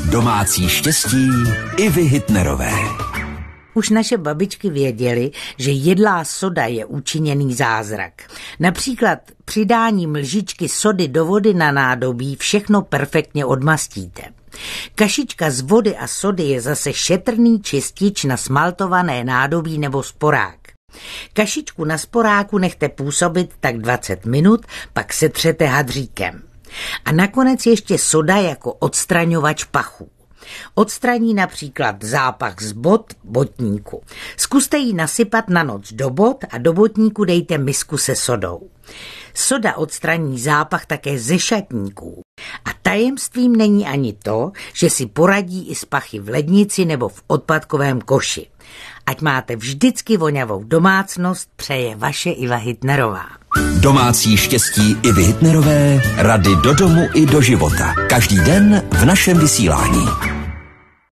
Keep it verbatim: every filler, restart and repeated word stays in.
Domácí štěstí Ivy Hitnerové. Už naše babičky věděly, že jedlá soda je učiněný zázrak. Například přidáním lžičky sody do vody na nádobí všechno perfektně odmastíte. Kašička z vody a sody je zase šetrný čistič na smaltované nádobí nebo sporák. Kašičku na sporáku nechte působit tak dvacet minut, pak setřete hadříkem. A nakonec ještě soda jako odstraňovač pachů. Odstraní například zápach z bot botníku. Zkuste ji nasypat na noc do bot a do botníku dejte misku se sodou. Soda odstraní zápach také ze šatníků. A tajemstvím není ani to, že si poradí i s pachy v lednici nebo v odpadkovém koši. Ať máte vždycky vonavou domácnost, přeje vaše Iva Hitnerová. Domácí štěstí Ivy Hitnerové, rady do domu i do života. Každý den v našem vysílání.